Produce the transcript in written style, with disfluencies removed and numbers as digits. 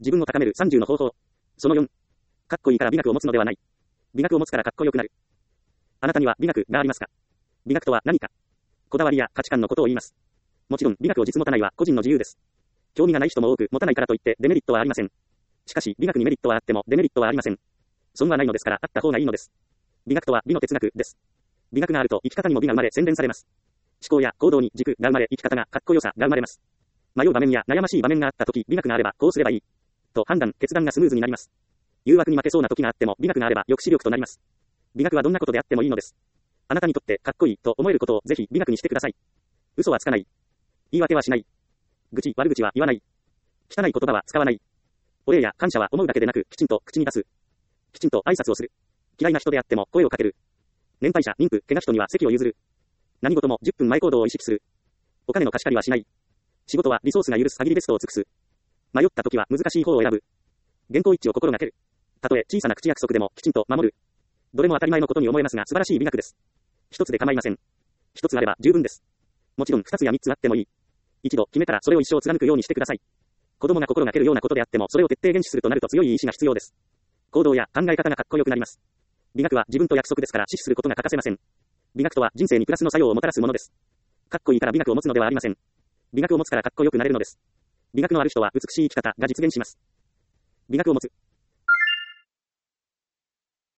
自分を高める30の方法。その4。かっこいいから美学を持つのではない。美学を持つからかっこよくなる。あなたには美学がありますか？美学とは何か？こだわりや価値観のことを言います。もちろん美学を実持たないは個人の自由です。興味がない人も多く持たないからといってデメリットはありません。しかし美学にメリットはあってもデメリットはありません。損はないのですからあった方がいいのです。美学とは美の哲学です。美学があると生き方にも美が生まれ洗練されます。思考や行動に軸が生まれ生き方がかっこよさが生まれます。迷う場面や悩ましい場面があったとき美学があればこうすればいい。と判断、決断がスムーズになります。誘惑に負けそうな時があっても美学があれば抑止力となります。美学はどんなことであってもいいのです。あなたにとってかっこいいと思えることをぜひ美学にしてください。嘘はつかない。言い訳はしない。悪口は言わない。汚い言葉は使わない。お礼や感謝は思うだけでなくきちんと口に出す。きちんと挨拶をする。嫌いな人であっても声をかける。年配者、妊婦、怪我人には席を譲る。何事も10分前行動を意識する。お金の貸し借りはしない。仕事はリソースが許す限りベストを尽くす。迷った時は難しい方を選ぶ。原稿一致を心がける。たとえ小さな口約束でもきちんと守る。どれも当たり前のことに思えますが素晴らしい美学です。一つで構いません。一つあれば十分です。もちろん二つや三つあってもいい。一度決めたらそれを一生貫くようにしてください。子供が心がけるようなことであってもそれを徹底厳守するとなると強い意志が必要です。行動や考え方がかっこよくなります。美学は自分と約束ですから死守することが欠かせません。美学とは人生にプラスの作用をもたらすものです。かっこいいから美学を持つのではありません。美学を持つからかっこよくなれるのです。美学のある人は美しい生き方が実現します。美学を持つ。